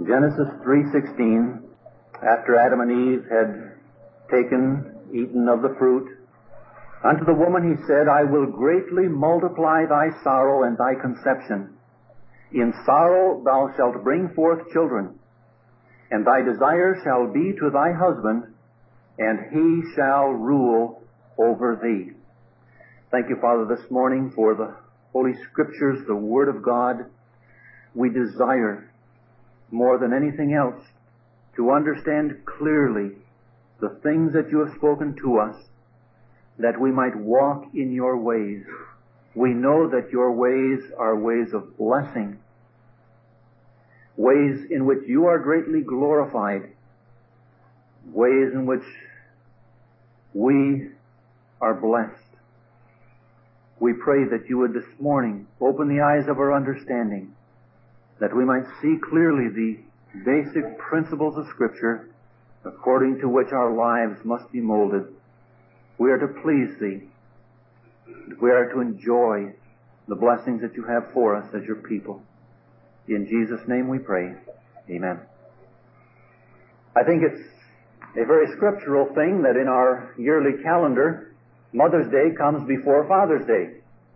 Genesis 3:16, after Adam and Eve had eaten of the fruit, unto the woman he said, I will greatly multiply thy sorrow and thy conception. In sorrow thou shalt bring forth children, and thy desire shall be to thy husband, and he shall rule over thee. Thank you, Father, this morning for the Holy Scriptures, the Word of God. We desire, more than anything else, to understand clearly the things that you have spoken to us, that we might walk in your ways. We know that your ways are ways of blessing, ways in which you are greatly glorified, ways in which we are blessed. We pray that you would this morning open the eyes of our understanding, that we might see clearly the basic principles of Scripture according to which our lives must be molded. We are to please thee. We are to enjoy the blessings that you have for us as your people. In Jesus' name we pray. Amen. I think it's a very scriptural thing that in our yearly calendar, Mother's Day comes before Father's Day.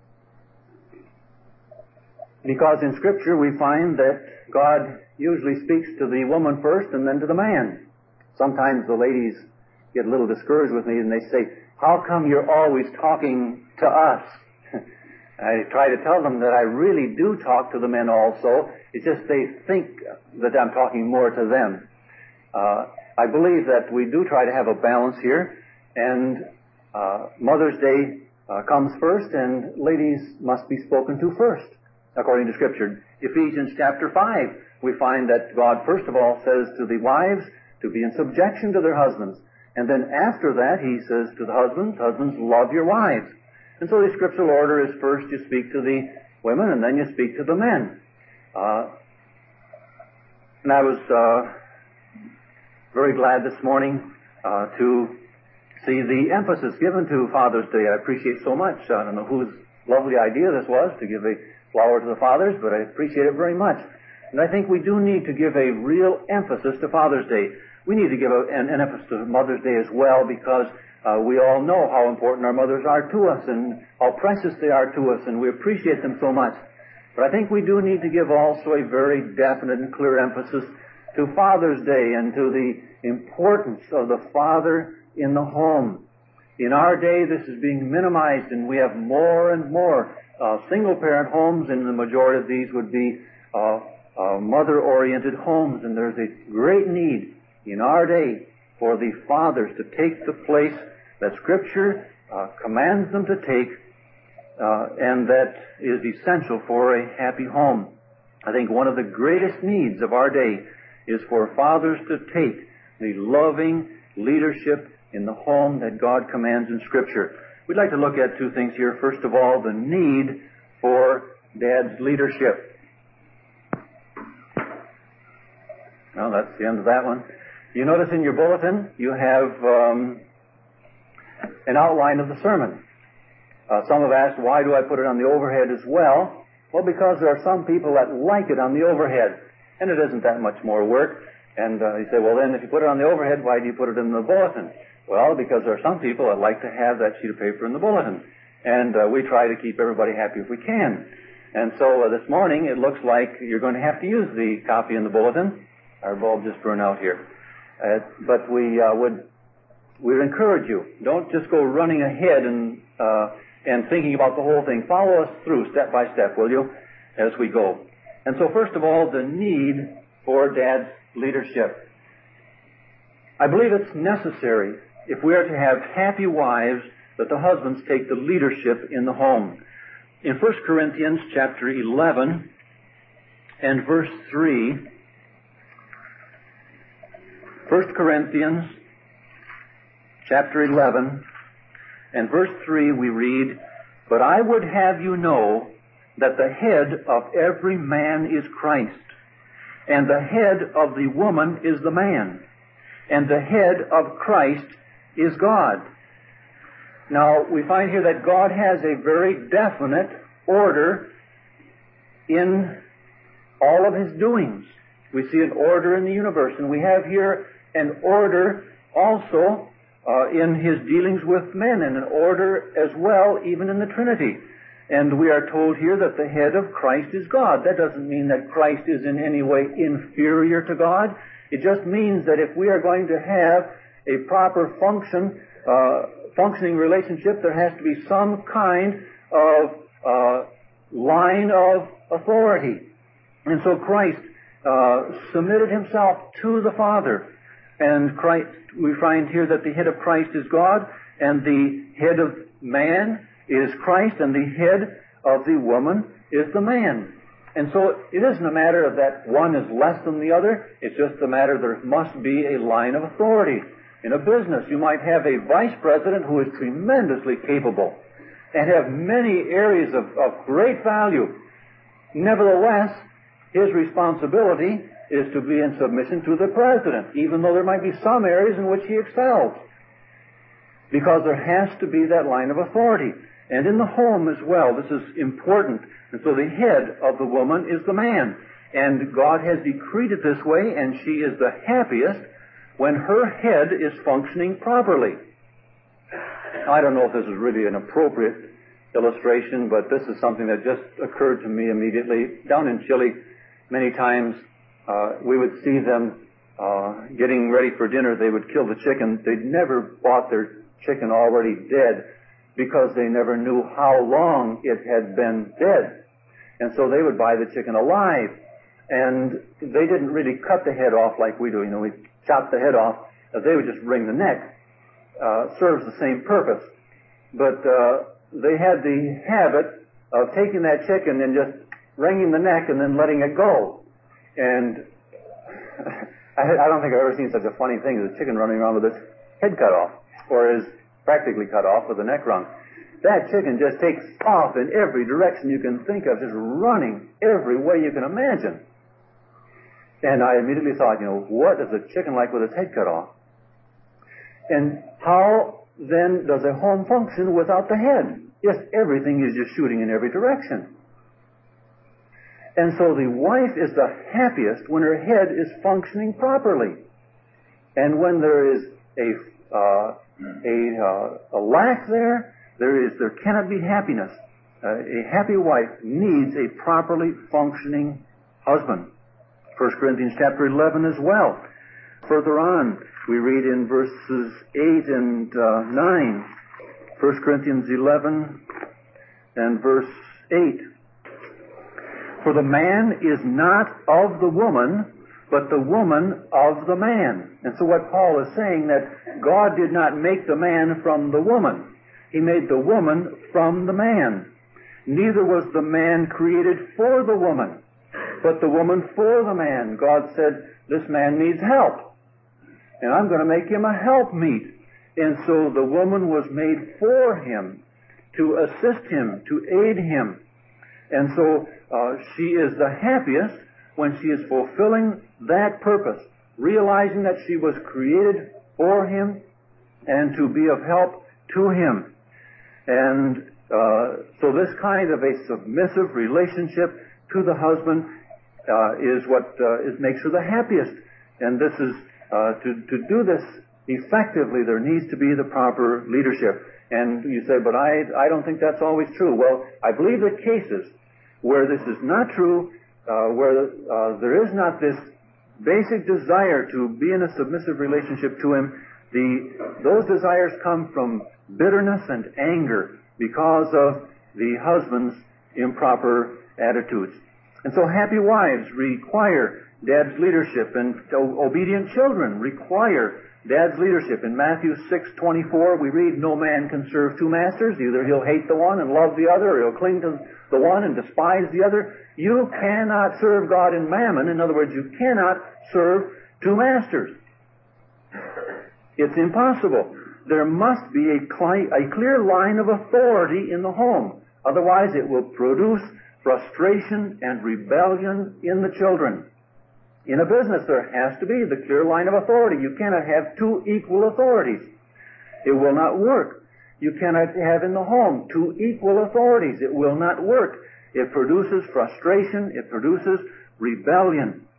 Because in Scripture we find that God usually speaks to the woman first and then to the man. Sometimes the ladies get a little discouraged with me and they say, how come you're always talking to us? I try to tell them that I really do talk to the men also. It's just they think that I'm talking more to them. I believe that we do try to have a balance here, and Mother's Day comes first, and ladies must be spoken to first, according to Scripture. Ephesians chapter 5, we find that God first of all says to the wives to be in subjection to their husbands. And then after that, he says to the husbands, husbands, love your wives. And so the scriptural order is first you speak to the women, and then you speak to the men. And I was very glad this morning to see the emphasis given to Father's Day. I appreciate so much. I don't know whose lovely idea this was to give a flower to the fathers, but I appreciate it very much. And I think we do need to give a real emphasis to Father's Day. We need to give an emphasis to Mother's Day as well, because we all know how important our mothers are to us and how precious they are to us, and we appreciate them so much. But I think we do need to give also a very definite and clear emphasis to Father's Day and to the importance of the father in the home. In our day, this is being minimized, and we have more and more single-parent homes, and the majority of these would be mother-oriented homes, and there's a great need in our day for the fathers to take the place that Scripture commands them to take, and that is essential for a happy home. I think one of the greatest needs of our day is for fathers to take the loving leadership in the home that God commands in Scripture. We'd like to look at two things here. First of all, the need for Dad's leadership. Well, that's the end of that one. You notice in your bulletin you have an outline of the sermon. Some have asked, why do I put it on the overhead as well? Well, because there are some people that like it on the overhead, and it isn't that much more work. And you say, well, then if you put it on the overhead, why do you put it in the bulletin? Well, because there are some people that like to have that sheet of paper in the bulletin. And we try to keep everybody happy if we can. And so this morning it looks like you're going to have to use the copy in the bulletin. Our bulb just burned out here. But we would encourage you. Don't just go running ahead and thinking about the whole thing. Follow us through step by step, will you, as we go. And so first of all, the need for Dad's leadership. I believe it's necessary, if we are to have happy wives, that the husbands take the leadership in the home. In 1 Corinthians chapter 11 and verse 3, 1 Corinthians chapter 11 and verse 3 we read, But I would have you know that the head of every man is Christ, and the head of the woman is the man, and the head of Christ is God. Now, we find here that God has a very definite order in all of His doings. We see an order in the universe, and we have here an order also in His dealings with men, and an order as well even in the Trinity. And we are told here that the head of Christ is God. That doesn't mean that Christ is in any way inferior to God. It just means that if we are going to have a proper functioning relationship, there has to be some kind of line of authority. And so Christ submitted Himself to the Father. And Christ, we find here that the head of Christ is God, and the head of man is Christ, and the head of the woman is the man. And so it isn't a matter of that one is less than the other. It's just a matter there must be a line of authority. In a business, you might have a vice president who is tremendously capable and have many areas of great value. Nevertheless, his responsibility is to be in submission to the president, even though there might be some areas in which he excels. Because there has to be that line of authority. And in the home as well, this is important. And so the head of the woman is the man. And God has decreed it this way, and she is the happiest when her head is functioning properly. I don't know if this is really an appropriate illustration, but this is something that just occurred to me immediately. Down in Chile, many times we would see them getting ready for dinner. They would kill the chicken. They'd never bought their chicken already dead because they never knew how long it had been dead. And so they would buy the chicken alive. And they didn't really cut the head off like we do. You know, we chop the head off. They would just wring the neck. Serves the same purpose. But they had the habit of taking that chicken and just wringing the neck and then letting it go. And I don't think I've ever seen such a funny thing as a chicken running around with its head cut off, or is practically cut off with the neck wrung. That chicken just takes off in every direction you can think of, just running every way you can imagine. And I immediately thought, you know, what is a chicken like with its head cut off? And how then does a home function without the head? Yes, everything is just shooting in every direction. And so the wife is the happiest when her head is functioning properly. And when there is a lack there cannot be happiness. A happy wife needs a properly functioning husband. 1 Corinthians chapter 11 as well. Further on, we read in verses 8 and 9. 1 Corinthians 11 and verse 8. For the man is not of the woman, but the woman of the man. And so what Paul is saying, that God did not make the man from the woman. He made the woman from the man. Neither was the man created for the woman, but the woman for the man. God said, this man needs help, and I'm going to make him a helpmeet. And so the woman was made for him, to assist him, to aid him. And so she is the happiest when she is fulfilling that purpose, realizing that she was created for him and to be of help to him. And so this kind of a submissive relationship to the husband is what makes her the happiest. And this is to do this effectively, there needs to be the proper leadership. And you say, but I don't think that's always true. Well, I believe that cases where this is not true, where there is not this basic desire to be in a submissive relationship to him, those desires come from bitterness and anger because of the husband's improper attitudes. And so happy wives require Dad's leadership, and obedient children require Dad's leadership. In Matthew 6:24, we read, no man can serve two masters. Either he'll hate the one and love the other, or he'll cling to the one and despise the other. You cannot serve God and mammon. In other words, you cannot serve two masters. It's impossible. There must be a clear line of authority in the home. Otherwise, it will produce frustration and rebellion in the children. In a business, there has to be the clear line of authority. You cannot have two equal authorities. It will not work. You cannot have in the home two equal authorities. It will not work. It produces frustration. It produces rebellion.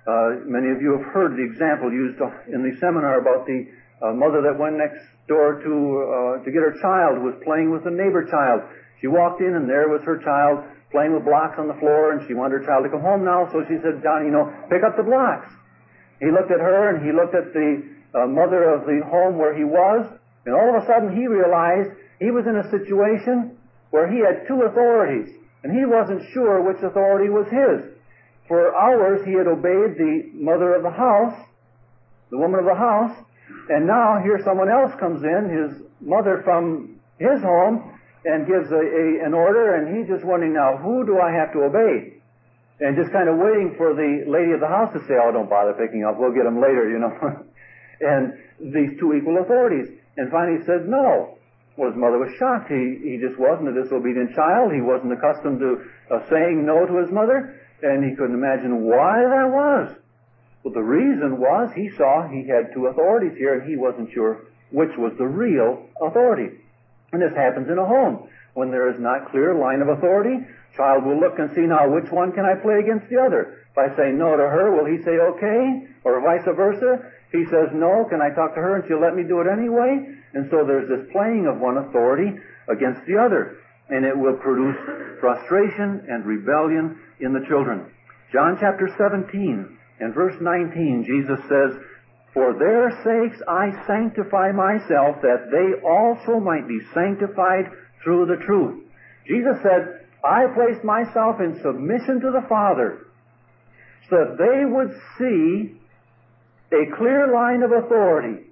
Many of you have heard the example used in the seminar about the mother that went next door to get her child, who was playing with a neighbor child. She walked in, and there was her child playing with blocks on the floor, and she wanted her child to come home now, so she said, Johnny, pick up the blocks. He looked at her, and he looked at the mother of the home where he was, and all of a sudden he realized he was in a situation where he had two authorities, and he wasn't sure which authority was his. For hours he had obeyed the mother of the house, the woman of the house, and now here someone else comes in, his mother from his home, and gives an order, and he's just wondering now, who do I have to obey? And just kind of waiting for the lady of the house to say, oh, don't bother picking up, we'll get him later, And these two equal authorities. And finally he said, no. Well, his mother was shocked. He just wasn't a disobedient child. He wasn't accustomed to saying no to his mother, and he couldn't imagine why that was. Well, the reason was he saw he had two authorities here, and he wasn't sure which was the real authority. And this happens in a home. When there is not clear line of authority, child will look and see, now, which one can I play against the other? If I say no to her, will he say okay? Or vice versa? If he says no, can I talk to her and she'll let me do it anyway? And so there's this playing of one authority against the other. And it will produce frustration and rebellion in the children. John chapter 17 and verse 19, Jesus says, for their sakes I sanctify myself, that they also might be sanctified through the truth. Jesus said, I placed myself in submission to the Father, so that they would see a clear line of authority,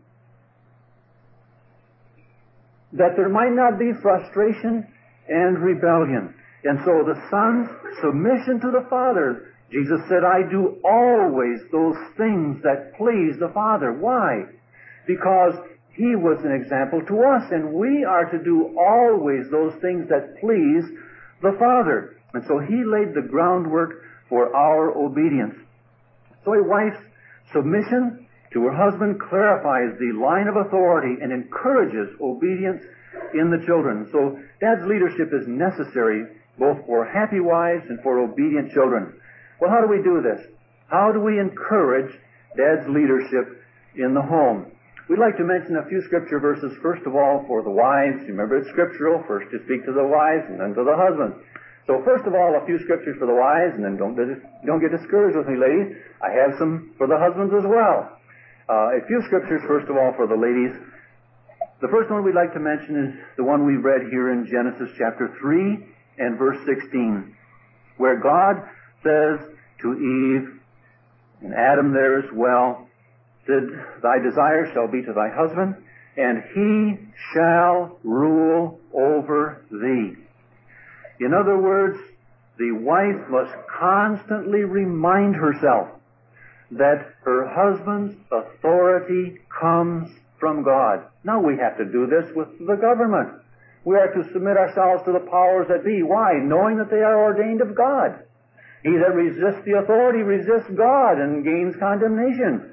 that there might not be frustration and rebellion. And so the Son's submission to the Father, Jesus said, I do always those things that please the Father. Why? Because He was an example to us, and we are to do always those things that please the Father. And so He laid the groundwork for our obedience. So a wife's submission to her husband clarifies the line of authority and encourages obedience in the children. So dad's leadership is necessary both for happy wives and for obedient children. Well, how do we do this? How do we encourage dad's leadership in the home? We'd like to mention a few scripture verses, first of all, for the wives. Remember, it's scriptural. First you speak to the wives and then to the husbands. So first of all, a few scriptures for the wives, and then don't get discouraged with me, ladies. I have some for the husbands as well. A few scriptures, first of all, for the ladies. The first one we'd like to mention is the one we read here in Genesis chapter 3 and verse 16, where God says to Eve, and Adam there as well, said, thy desire shall be to thy husband, and he shall rule over thee. In other words, the wife must constantly remind herself that her husband's authority comes from God. Now we have to do this with the government. We are to submit ourselves to the powers that be. Why? Knowing that they are ordained of God. He that resists the authority resists God and gains condemnation.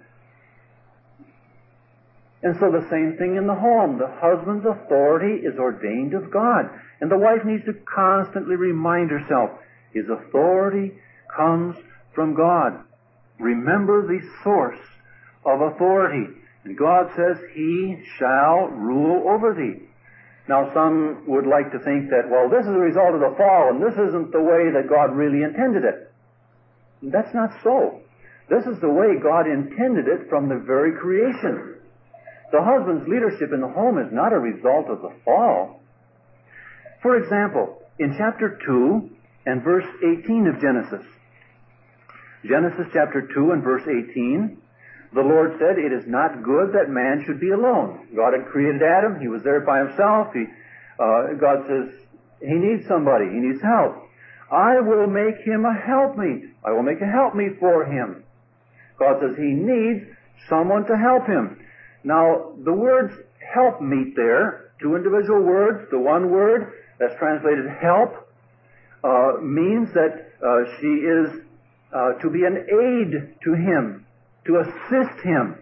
And so the same thing in the home. The husband's authority is ordained of God. And the wife needs to constantly remind herself, his authority comes from God. Remember the source of authority. And God says, he shall rule over thee. Now some would like to think that, well, this is a result of the fall, and this isn't the way that God really intended it. That's not so. This is the way God intended it from the very creation. The husband's leadership in the home is not a result of the fall. For example, in chapter 2 and verse 18 of Genesis, Genesis chapter 2 and verse 18, the Lord said, it is not good that man should be alone. God had created Adam. He was there by himself. God says, he needs somebody. He needs help. I will make him a helpmeet. I will make a helpmeet for him. God says he needs someone to help him. Now, the words helpmeet there, two individual words, the one word that's translated help, means that she is to be an aid to him, to assist him.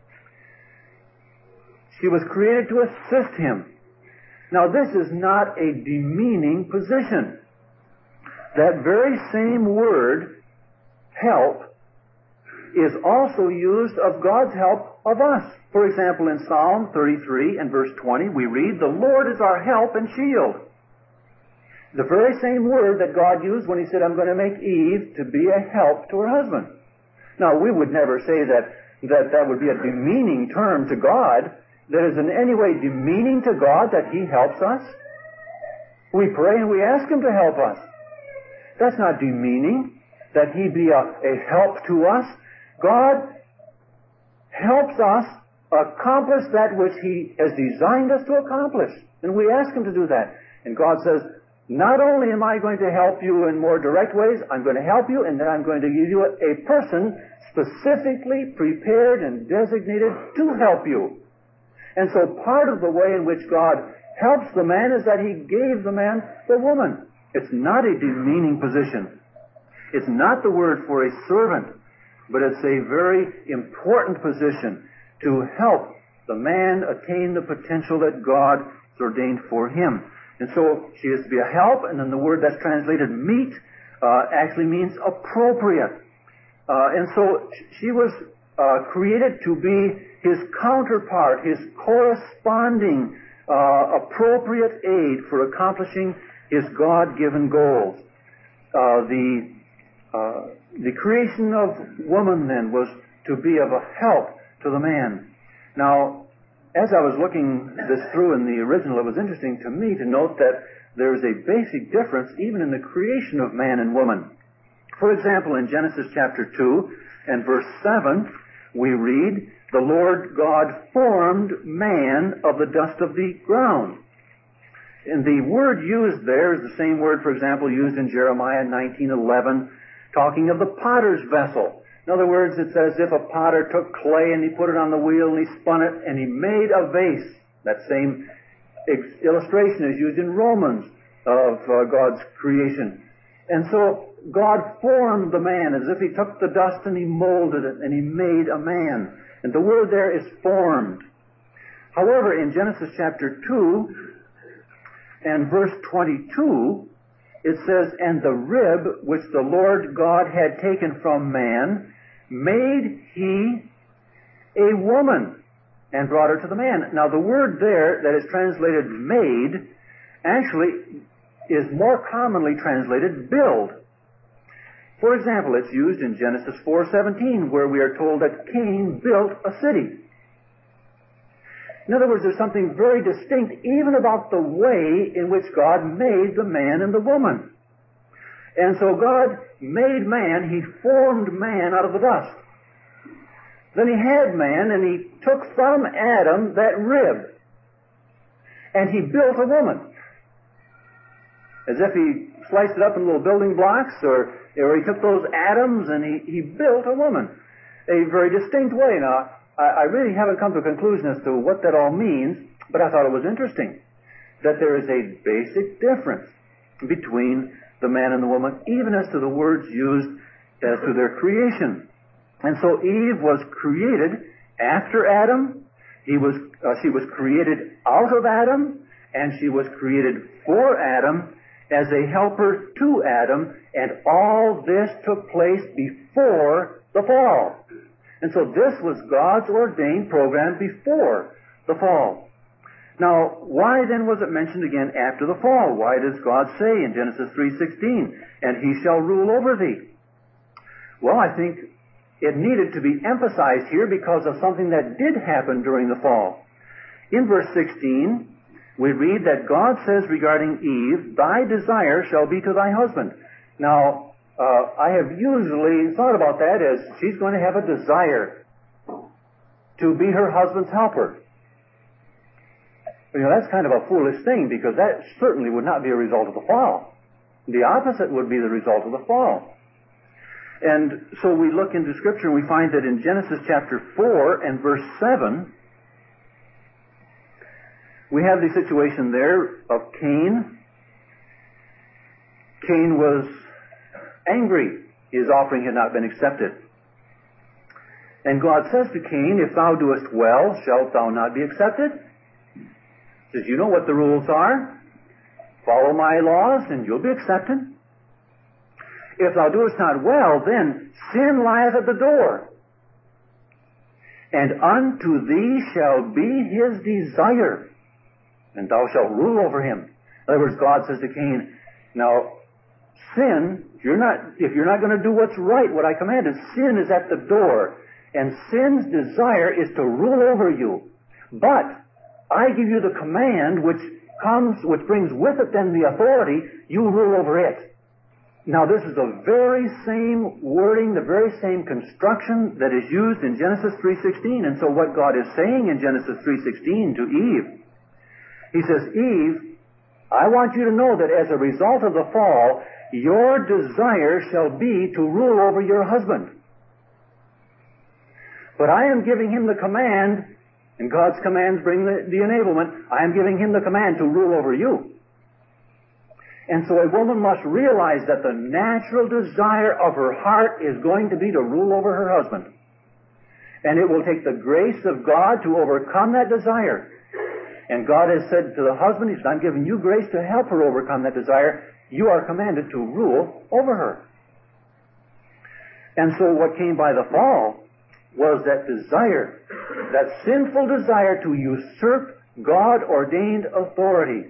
She was created to assist him. Now, this is not a demeaning position. That very same word, help, is also used of God's help of us. For example, in Psalm 33 and verse 20, we read, "The Lord is our help and shield." The very same word that God used when He said, "I'm going to make Eve to be a help to her husband." Now, we would never say that would be a demeaning term to God. That is in any way demeaning to God that He helps us. We pray and we ask Him to help us. That's not demeaning, that He be a help to us. God helps us accomplish that which He has designed us to accomplish. And we ask Him to do that. And God says, not only am I going to help you in more direct ways, I'm going to help you, and then I'm going to give you a person specifically prepared and designated to help you. And so part of the way in which God helps the man is that He gave the man the woman. It's not a demeaning position. It's not the word for a servant, but it's a very important position to help the man attain the potential that God has ordained for him. And so she is to be a help, and then the word that's translated meet actually means appropriate. And so she was created to be his counterpart, his corresponding appropriate aid for accomplishing his God-given goals. The creation of woman then was to be of a help to the man. Now, as I was looking this through in the original, it was interesting to me to note that there is a basic difference even in the creation of man and woman. For example, in Genesis chapter 2 and verse 7, we read, "The Lord God formed man of the dust of the ground." And the word used there is the same word, for example, used in Jeremiah 19:11, talking of the potter's vessel. In other words, it's as if a potter took clay and he put it on the wheel and he spun it and he made a vase. That same illustration is used in Romans of God's creation. And so God formed the man as if He took the dust and He molded it and He made a man. And the word there is formed. However, in Genesis chapter 2 and verse 22, it says, "And the rib which the Lord God had taken from man made He a woman and brought her to the man." Now the word there that is translated made actually is more commonly translated build. For example, it's used in Genesis 4:17 where we are told that Cain built a city. In other words, there's something very distinct even about the way in which God made the man and the woman. And so God made man, He formed man out of the dust. Then He had man, and He took from Adam that rib, and He built a woman. As if He sliced it up in little building blocks, or He took those atoms and He built a woman. A very distinct way. Now, I really haven't come to a conclusion as to what that all means, but I thought it was interesting that there is a basic difference between the man and the woman, even as to the words used as to their creation. And so Eve was created after Adam. She was created out of Adam, and she was created for Adam as a helper to Adam, and all this took place before the fall. And so this was God's ordained program before the fall. Now, why then was it mentioned again after the fall? Why does God say in Genesis 3:16, "And he shall rule over thee"? Well, I think it needed to be emphasized here because of something that did happen during the fall. In verse 16, we read that God says regarding Eve, "Thy desire shall be to thy husband." Now, I have usually thought about that as she's going to have a desire to be her husband's helper. You know, that's kind of a foolish thing because that certainly would not be a result of the fall. The opposite would be the result of the fall. And so we look into Scripture and we find that in Genesis chapter 4 and verse 7, we have the situation there of Cain. Cain was angry. His offering had not been accepted. And God says to Cain, "If thou doest well, shalt thou not be accepted?" He says, "You know what the rules are. Follow my laws and you'll be accepted. If thou doest not well, then sin lieth at the door, and unto thee shall be his desire, and thou shalt rule over him. In other words, God says to Cain, now, sin, if you're not going to do what's right, what I commanded, sin is at the door, and sin's desire is to rule over you. But I give you the command which brings with it then the authority, you rule over it. Now this is the very same wording, the very same construction that is used in Genesis 3:16. And so what God is saying in Genesis 3:16 to Eve, He says, Eve, I want you to know that as a result of the fall, your desire shall be to rule over your husband. But I am giving him the command, and God's commands bring the enablement, I am giving him the command to rule over you. And so a woman must realize that the natural desire of her heart is going to be to rule over her husband. And it will take the grace of God to overcome that desire. And God has said to the husband, He said, I'm giving you grace to help her overcome that desire. You are commanded to rule over her. And so what came by the fall was that desire, that sinful desire to usurp God-ordained authority.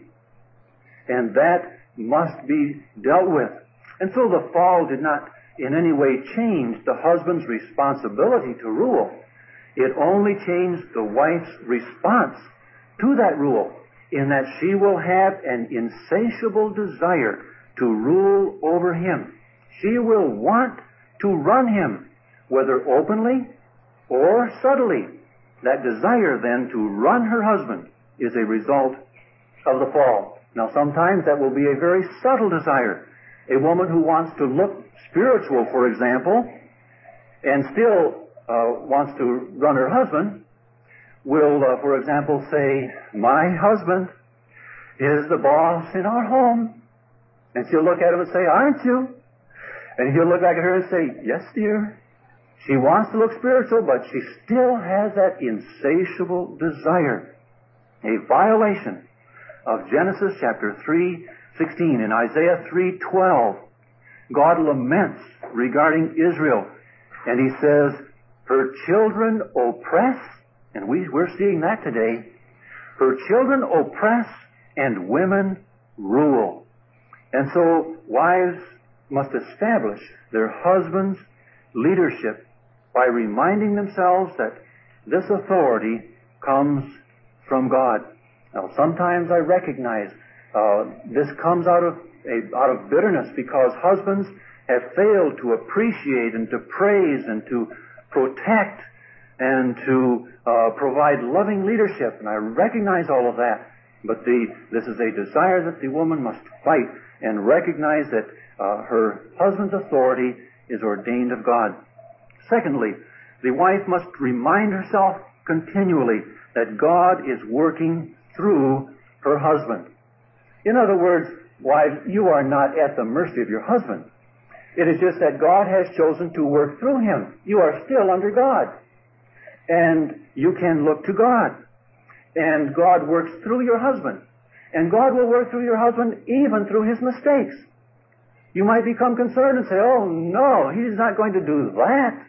And that must be dealt with. And so the fall did not in any way change the husband's responsibility to rule. It only changed the wife's response to that rule, in that she will have an insatiable desire to rule over him. She will want to run him, whether openly or subtly. That desire then to run her husband is a result of the fall. Now sometimes that will be a very subtle desire. A woman who wants to look spiritual, for example, and still wants to run her husband, will, for example, say, my husband is the boss in our home. And she'll look at him and say, aren't you? And he'll look back at her and say, yes, dear. She wants to look spiritual, but she still has that insatiable desire. A violation of Genesis chapter 3:16. In Isaiah 3:12, God laments regarding Israel, and He says, her children oppress, and we're seeing that today, her children oppress and women rule. And so wives must establish their husbands' leadership by reminding themselves that this authority comes from God. Now, sometimes I recognize this comes out of bitterness because husbands have failed to appreciate and to praise and to protect and to provide loving leadership. And I recognize all of that. But this is a desire that the woman must fight and recognize that her husband's authority is ordained of God. Secondly, the wife must remind herself continually that God is working through her husband. In other words, wives, you are not at the mercy of your husband. It is just that God has chosen to work through him. You are still under God. And you can look to God. And God works through your husband. And God will work through your husband even through his mistakes. You might become concerned and say, oh no, he's not going to do that.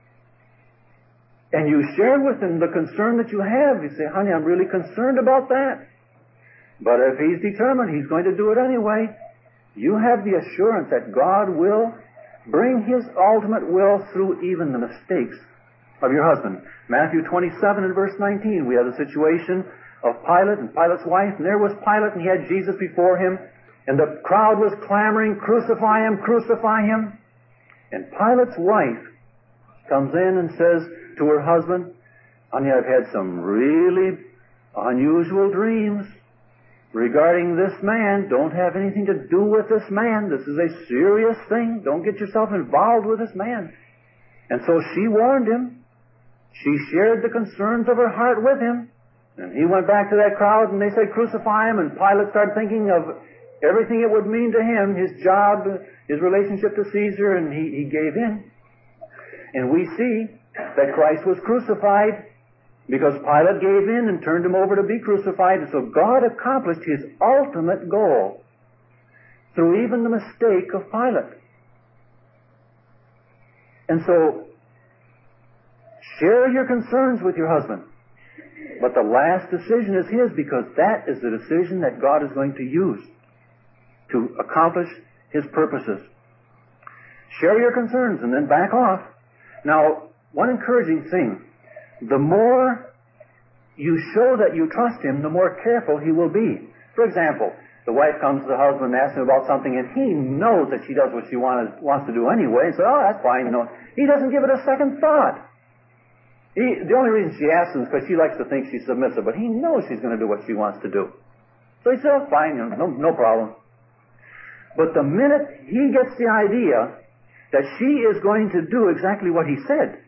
And you share with him the concern that you have. You say, honey, I'm really concerned about that. But if he's determined he's going to do it anyway, you have the assurance that God will bring his ultimate will through even the mistakes of your husband. Matthew 27 and verse 19, we have the situation of Pilate and Pilate's wife. And there was Pilate, and he had Jesus before him. And the crowd was clamoring, crucify him, crucify him. And Pilate's wife comes in and says to her husband, honey, I've had some really unusual dreams regarding this man. Don't have anything to do with this man. This is a serious thing. Don't get yourself involved with this man. And so she warned him. She shared the concerns of her heart with him. And he went back to that crowd and they said, crucify him. And Pilate started thinking of everything it would mean to him, his job, his relationship to Caesar, and he gave in. And we see that Christ was crucified because Pilate gave in and turned him over to be crucified. And so God accomplished his ultimate goal through even the mistake of Pilate. And so Share your concerns with your husband. But the last decision is his, because that is the decision that God is going to use to accomplish His purposes. Share your concerns and then back off. Now, one encouraging thing, the more you show that you trust him, the more careful he will be. For example, the wife comes to the husband and asks him about something, and he knows that she does what she wants to do anyway, and says, oh, that's fine. No. He doesn't give it a second thought. The only reason she asks him is because she likes to think she's submissive, but he knows she's going to do what she wants to do. So he says, oh, fine, no problem. But the minute he gets the idea that she is going to do exactly what he said,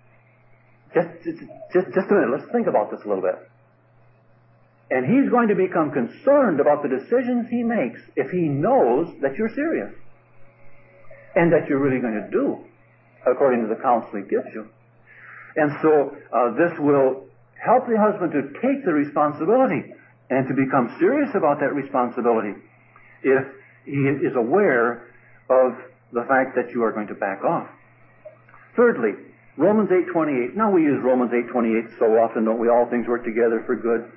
just a minute, let's think about this a little bit. And he's going to become concerned about the decisions he makes if he knows that you're serious and that you're really going to do according to the counsel he gives you. And so this will help the husband to take the responsibility and to become serious about that responsibility if he is aware of the fact that you are going to back off. Thirdly, Romans 8:28. Now we use Romans 8:28 so often, don't we? All things work together for good.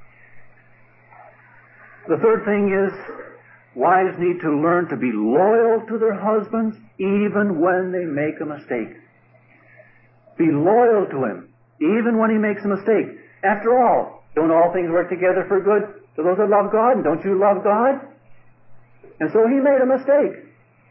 The third thing is, wives need to learn to be loyal to their husbands even when they make a mistake. Be loyal to him even when he makes a mistake. After all, don't all things work together for good to those that love God? And don't you love God? And so he made a mistake.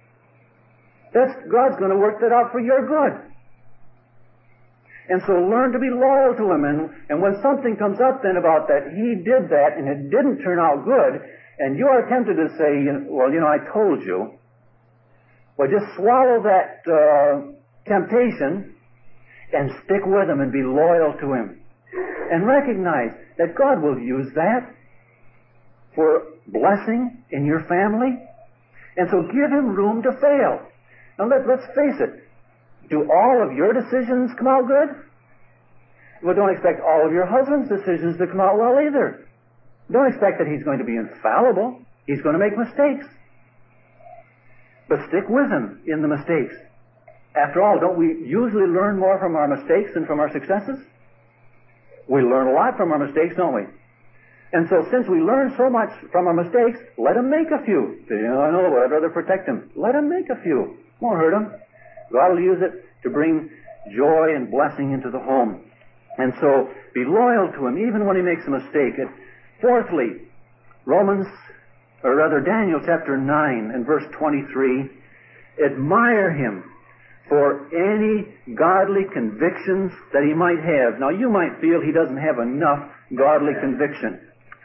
God's going to work that out for your good. And so learn to be loyal to him. And when something comes up then about that he did that and it didn't turn out good, and you are tempted to say, I told you. Well, just swallow that temptation and stick with him and be loyal to him. And recognize that God will use that for blessing in your family. And so give him room to fail. Now let's face it. Do all of your decisions come out good? Well, don't expect all of your husband's decisions to come out well either. Don't expect that he's going to be infallible. He's going to make mistakes. But stick with him in the mistakes. After all, don't we usually learn more from our mistakes than from our successes? We learn a lot from our mistakes, don't we? And so since we learn so much from our mistakes, let him make a few. I know, but I'd rather protect him. Let him make a few. Won't hurt him. God will use it to bring joy and blessing into the home. And so be loyal to him even when he makes a mistake. And fourthly, Daniel chapter 9 and verse 23, admire him for any godly convictions that he might have. Now you might feel he doesn't have enough godly conviction.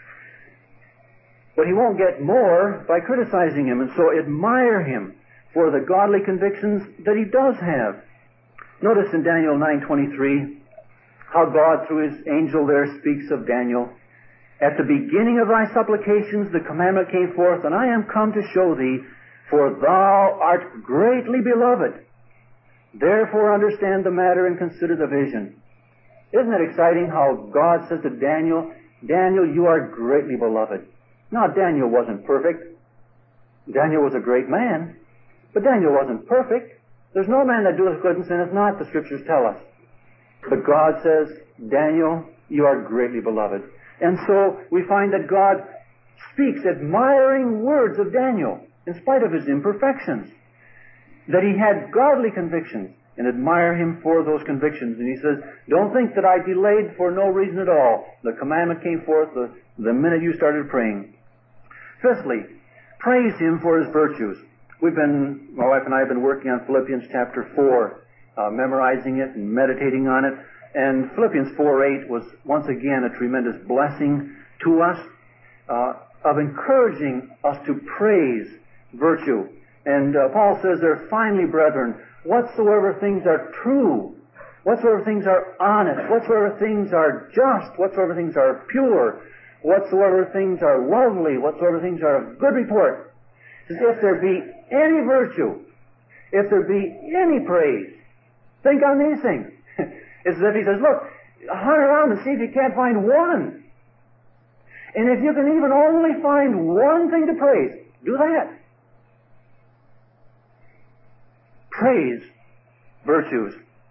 But he won't get more by criticizing him. And so admire him for the godly convictions that he does have. Notice in Daniel 9:23 how God through his angel there speaks of Daniel. At the beginning of thy supplications the commandment came forth, and I am come to show thee, for thou art greatly beloved. Therefore understand the matter and consider the vision. Isn't it exciting how God says to Daniel, Daniel, you are greatly beloved. Now Daniel wasn't perfect. Daniel was a great man. But Daniel wasn't perfect. There's no man that doeth good and sinneth not, the Scriptures tell us. But God says, Daniel, you are greatly beloved. And so we find that God speaks admiring words of Daniel, in spite of his imperfections. That he had godly convictions, and admire him for those convictions. And he says, don't think that I delayed for no reason at all. The commandment came forth the minute you started praying. Fifthly, praise him for his virtues. My wife and I have been working on Philippians chapter 4, memorizing it and meditating on it. And Philippians 4:8 was once again a tremendous blessing to us of encouraging us to praise virtue. And Paul says there, finally, brethren, whatsoever things are true, whatsoever things are honest, whatsoever things are just, whatsoever things are pure, whatsoever things are lovely, whatsoever things are of good report. If there be any virtue, if there be any praise, think on these things. It's as if he says, look, hunt around and see if you can't find one. And if you can even only find one thing to praise, do that. Praise virtues.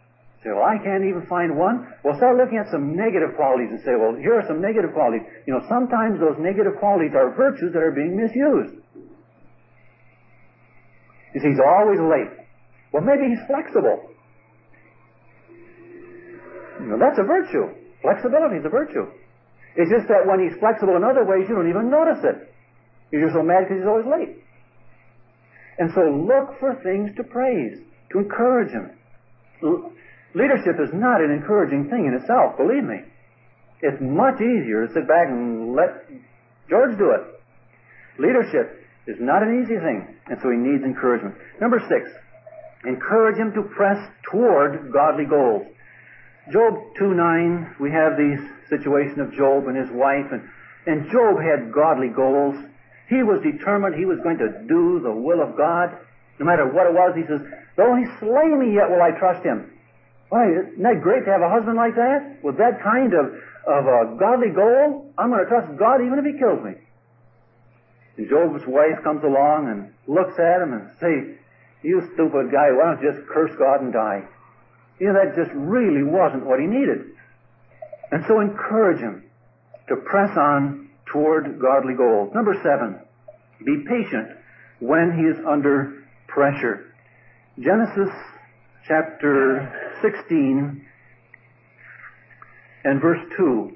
Say, well, I can't even find one. Well, start looking at some negative qualities and say, well, here are some negative qualities. You know, sometimes those negative qualities are virtues that are being misused. You see, he's always late. Well, maybe he's flexible. You know, that's a virtue. Flexibility is a virtue. It's just that when he's flexible in other ways, you don't even notice it. You're just so mad because he's always late. And so look for things to praise, to encourage him. Leadership is not an encouraging thing in itself, believe me. It's much easier to sit back and let George do it. Leadership is not an easy thing, and so he needs encouragement. Number 6, encourage him to press toward godly goals. Job 2:9, we have the situation of Job and his wife, and Job had godly goals. He was determined he was going to do the will of God, no matter what it was. He says, though he slay me, yet will I trust him. Why, isn't that great to have a husband like that? With that kind of a godly goal, I'm going to trust God even if he kills me. And Job's wife comes along and looks at him and says, you stupid guy, why don't you just curse God and die? You know, that just really wasn't what he needed. And so encourage him to press on toward godly goals. Number 7, be patient when he is under pressure. Genesis chapter 16 and verse 2.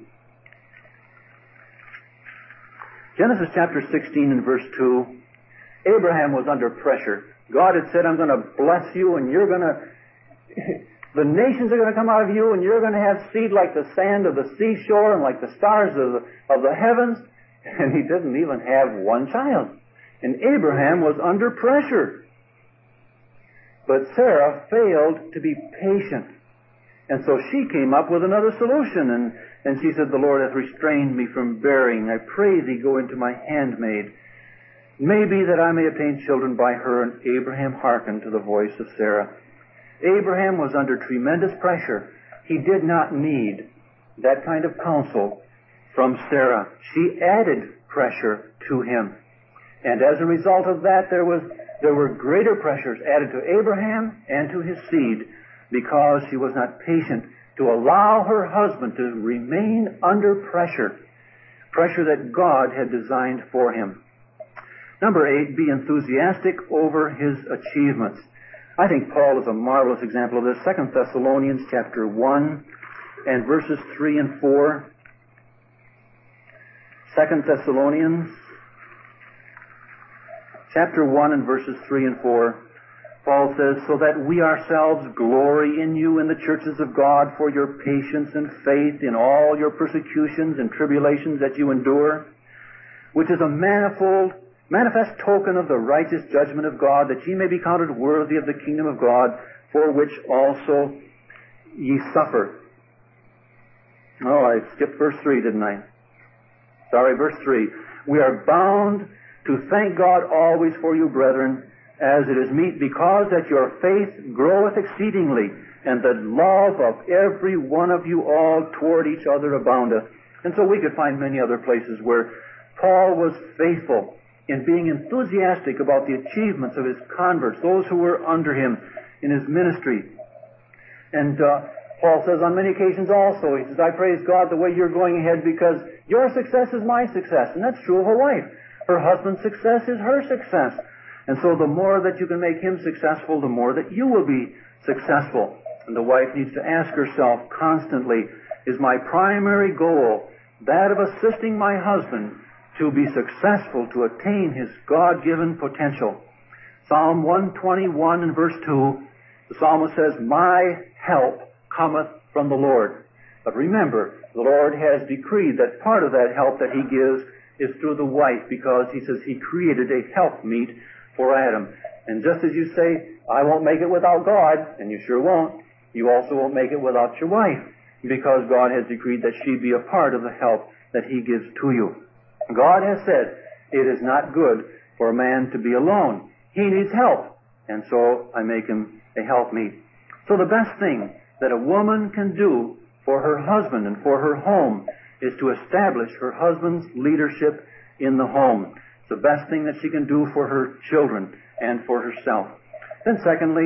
Genesis chapter 16 and verse 2. Abraham was under pressure. God had said, I'm going to bless you and you're going to... The nations are going to come out of you, and you're going to have seed like the sand of the seashore and like the stars of the heavens. And he didn't even have one child. And Abraham was under pressure. But Sarah failed to be patient. And so she came up with another solution. And she said, the Lord hath restrained me from bearing. I pray thee, go into my handmaid. Maybe that I may obtain children by her. And Abraham hearkened to the voice of Sarah. Abraham was under tremendous pressure. He did not need that kind of counsel from Sarah. She added pressure to him. And as a result of that, there were greater pressures added to Abraham and to his seed because she was not patient to allow her husband to remain under pressure that God had designed for him. Number 8, be enthusiastic over his achievements. I think Paul is a marvelous example of this. 2 Thessalonians chapter 1 and verses 3 and 4. 2 Thessalonians chapter 1 and verses 3 and 4. Paul says, so that we ourselves glory in you in the churches of God for your patience and faith in all your persecutions and tribulations that you endure, which is a manifest token of the righteous judgment of God, that ye may be counted worthy of the kingdom of God, for which also ye suffer. Oh, I skipped verse 3, didn't I? Sorry, verse 3. We are bound to thank God always for you, brethren, as it is meet, because that your faith groweth exceedingly, and the love of every one of you all toward each other aboundeth. And so we could find many other places where Paul was faithful in being enthusiastic about the achievements of his converts, those who were under him in his ministry. And Paul says on many occasions also, he says, I praise God the way you're going ahead because your success is my success. And that's true of a wife. Her husband's success is her success. And so the more that you can make him successful, the more that you will be successful. And the wife needs to ask herself constantly, is my primary goal that of assisting my husband to be successful, to attain his God-given potential? Psalm 121 and verse 2, the psalmist says, my help cometh from the Lord. But remember, the Lord has decreed that part of that help that he gives is through the wife, because he says he created a helpmeet for Adam. And just as you say, I won't make it without God, and you sure won't, you also won't make it without your wife, because God has decreed that she be a part of the help that he gives to you. God has said it is not good for a man to be alone. He needs help, and so I make him a helpmeet. So the best thing that a woman can do for her husband and for her home is to establish her husband's leadership in the home. It's the best thing that she can do for her children and for herself. Then secondly,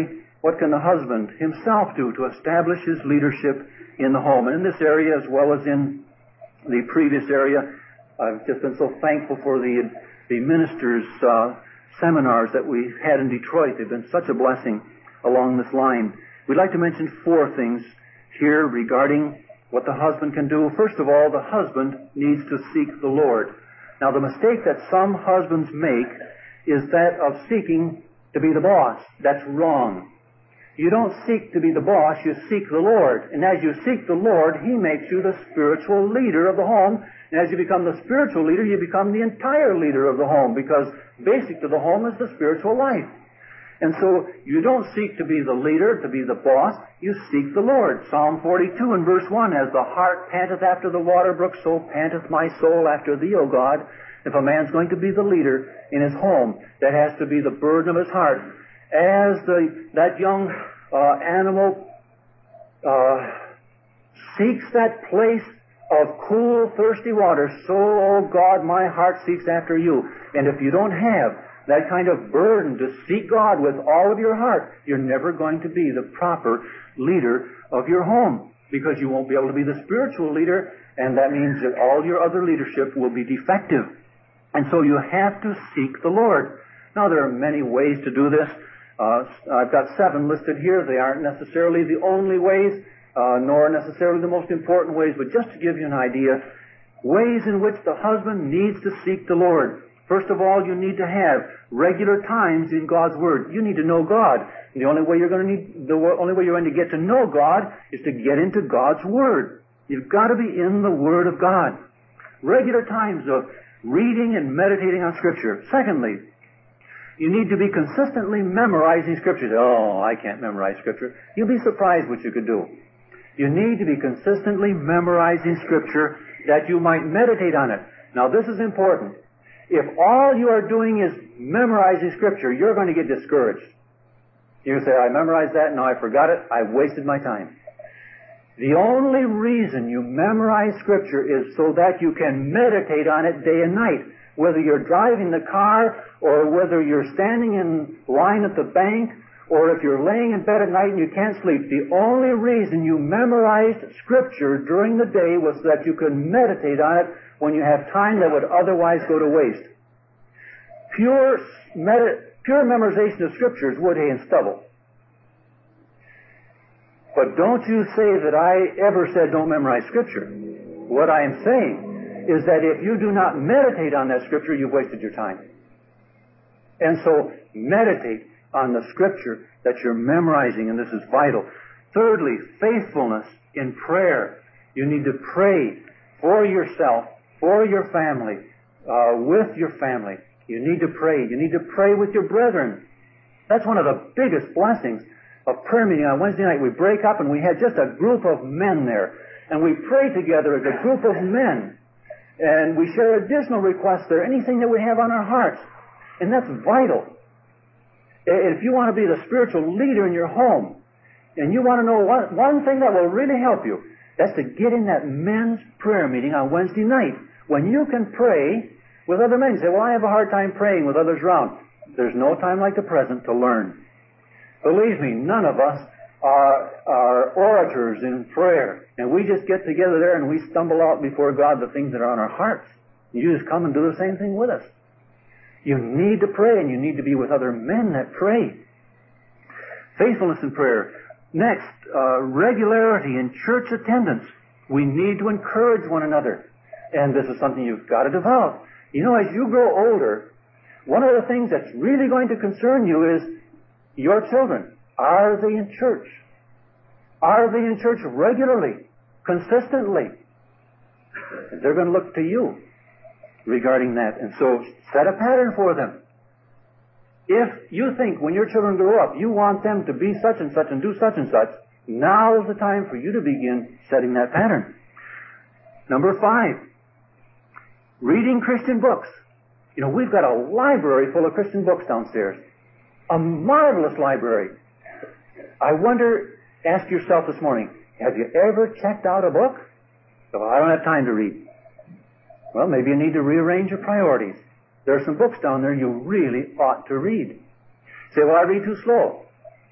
what can the husband himself do to establish his leadership in the home? And in this area, as well as in the previous area, I've just been so thankful for the ministers' seminars that we had in Detroit. They've been such a blessing along this line. We'd like to mention 4 things here regarding what the husband can do. First of all, the husband needs to seek the Lord. Now, the mistake that some husbands make is that of seeking to be the boss. That's wrong. You don't seek to be the boss, you seek the Lord. And as you seek the Lord, He makes you the spiritual leader of the home. And as you become the spiritual leader, you become the entire leader of the home, because basic to the home is the spiritual life. And so you don't seek to be the leader, to be the boss, you seek the Lord. Psalm 42 and verse 1, as the hart panteth after the water brook, so panteth my soul after Thee, O God. If a man's going to be the leader in his home, that has to be the burden of his heart. As that young animal seeks that place of cool, thirsty water, so, oh God, my heart seeks after You. And if you don't have that kind of burden to seek God with all of your heart, you're never going to be the proper leader of your home, because you won't be able to be the spiritual leader, and that means that all your other leadership will be defective. And so you have to seek the Lord. Now, there are many ways to do this. I've got 7 listed here. They aren't necessarily the only ways, nor necessarily the most important ways, but just to give you an idea, ways in which the husband needs to seek the Lord. First of all, you need to have regular times in God's Word. You need to know God. And the only way you're going to get to know God is to get into God's Word. You've got to be in the Word of God. Regular times of reading and meditating on Scripture. Secondly, you need to be consistently memorizing Scripture. Oh, I can't memorize Scripture. You'll be surprised what you could do. You need to be consistently memorizing Scripture that you might meditate on it. Now, this is important. If all you are doing is memorizing Scripture, you're going to get discouraged. You say, I memorized that, now I forgot it, I wasted my time. The only reason you memorize Scripture is so that you can meditate on it day and night. Whether you're driving the car, or whether you're standing in line at the bank, or if you're laying in bed at night and you can't sleep, the only reason you memorized Scripture during the day was so that you could meditate on it when you have time that would otherwise go to waste. Pure memorization of Scripture is wood, hay, and stubble. But don't you say that I ever said don't memorize Scripture. What I am saying is that if you do not meditate on that Scripture, you've wasted your time. And so, meditate on the Scripture that you're memorizing, and this is vital. Thirdly, faithfulness in prayer. You need to pray for yourself, for your family, with your family. You need to pray. You need to pray with your brethren. That's one of the biggest blessings of prayer meeting. On Wednesday night, we break up and we had just a group of men there. And we pray together as a group of men. And we share additional requests there, anything that we have on our hearts. And that's vital. If you want to be the spiritual leader in your home, and you want to know one thing that will really help you, that's to get in that men's prayer meeting on Wednesday night. When you can pray with other men. You say, well, I have a hard time praying with others around. There's no time like the present to learn. Believe me, none of us are orators in prayer. And we just get together there and we stumble out before God the things that are on our hearts. You just come and do the same thing with us. You need to pray, and you need to be with other men that pray. Faithfulness in prayer. Next, regularity in church attendance. We need to encourage one another. And this is something you've got to develop. You know, as you grow older, one of the things that's really going to concern you is your children. Are they in church? Are they in church regularly, consistently? They're going to look to you regarding that. And so set a pattern for them. If you think when your children grow up, you want them to be such and such and do such and such, now is the time for you to begin setting that pattern. Number 5, reading Christian books. You know, we've got a library full of Christian books downstairs. A marvelous library. I wonder, ask yourself this morning, have you ever checked out a book? So I don't have time to read. Well, maybe you need to rearrange your priorities. There are some books down there you really ought to read. You say, well, I read too slow.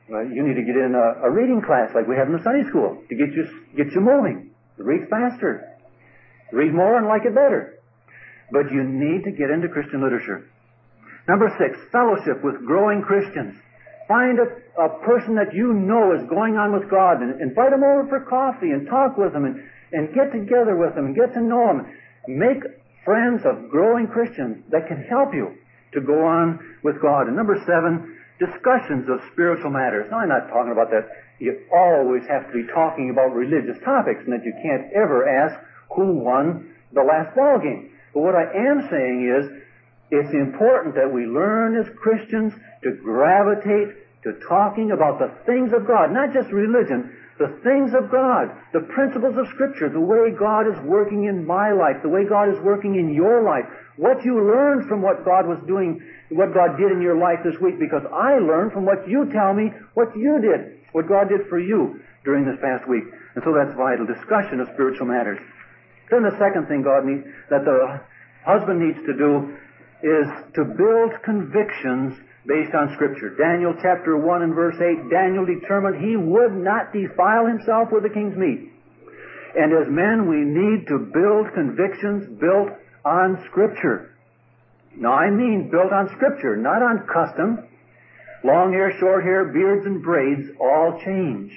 You need to get in a reading class like we have in the Sunday school to get you moving. Read faster. Read more and like it better. But you need to get into Christian literature. Number 6, fellowship with growing Christians. Find a person that you know is going on with God and invite them over for coffee and talk with them and get together with them and get to know them. Make friends of growing Christians that can help you to go on with God. And number 7, discussions of spiritual matters. Now, I'm not talking about that you always have to be talking about religious topics and that you can't ever ask who won the last ball game. But what I am saying is, it's important that we learn as Christians to gravitate to talking about the things of God, not just religion, the things of God, the principles of Scripture, the way God is working in my life, the way God is working in your life, what you learned from what God was doing, what God did in your life this week, because I learned from what you tell me what you did, what God did for you during this past week. And so that's vital, discussion of spiritual matters. Then the second thing that the husband needs to do is to build convictions based on Scripture. Daniel chapter 1 and verse 8, Daniel determined he would not defile himself with the king's meat. And as men, we need to build convictions built on Scripture. Now, I mean built on Scripture, not on custom. Long hair, short hair, beards and braids all change.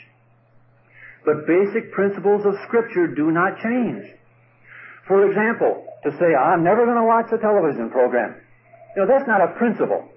But basic principles of Scripture do not change. For example, to say, I'm never going to watch a television program. That's not a principle.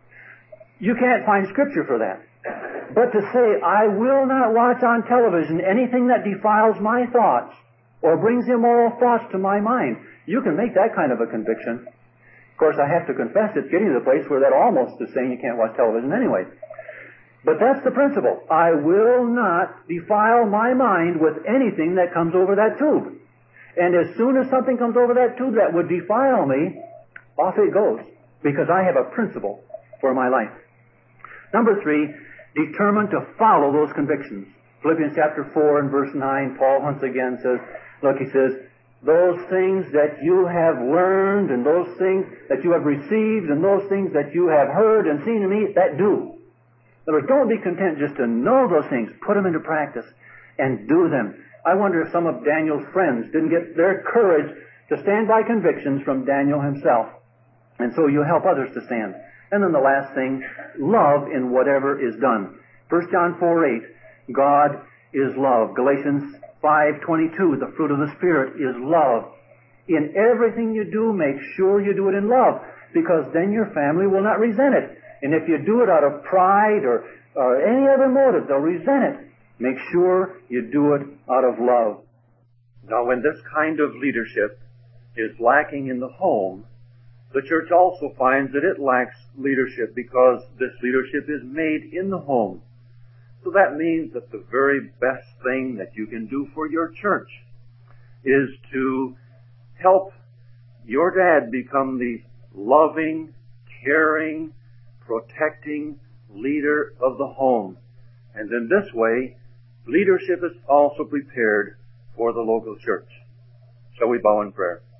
You can't find Scripture for that. But to say, I will not watch on television anything that defiles my thoughts or brings immoral thoughts to my mind, you can make that kind of a conviction. Of course, I have to confess it's getting to the place where that almost is saying you can't watch television anyway. But that's the principle. I will not defile my mind with anything that comes over that tube. And as soon as something comes over that tube that would defile me, off it goes, because I have a principle for my life. Number 3, determined to follow those convictions. Philippians chapter 4 and verse 9, Paul once again says, he says, those things that you have learned and those things that you have received and those things that you have heard and seen in me, that do. In other words, don't be content just to know those things. Put them into practice and do them. I wonder if some of Daniel's friends didn't get their courage to stand by convictions from Daniel himself. And so you help others to stand. And then the last thing, love in whatever is done. 1 John 4:8, God is love. Galatians 5:22, the fruit of the Spirit is love. In everything you do, make sure you do it in love, because then your family will not resent it. And if you do it out of pride or any other motive, they'll resent it. Make sure you do it out of love. Now, when this kind of leadership is lacking in the home, the church also finds that it lacks leadership because this leadership is made in the home. So that means that the very best thing that you can do for your church is to help your dad become the loving, caring, protecting leader of the home. And in this way, leadership is also prepared for the local church. Shall we bow in prayer?